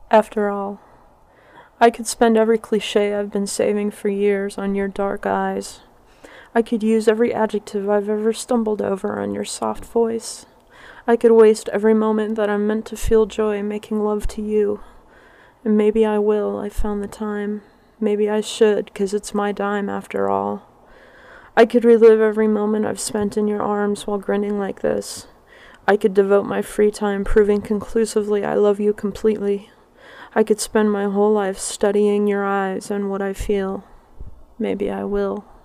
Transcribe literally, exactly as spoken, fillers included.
After all, I could spend every cliche I've been saving for years on your dark eyes. I could use every adjective I've ever stumbled over on your soft voice. I could waste every moment that I'm meant to feel joy making love to you. And maybe I will, I found the time. Maybe I should, 'cause it's my dime after all. I could relive every moment I've spent in your arms while grinning like this. I could devote my free time proving conclusively I love you completely. I could spend my whole life studying your eyes and what I feel. Maybe I will.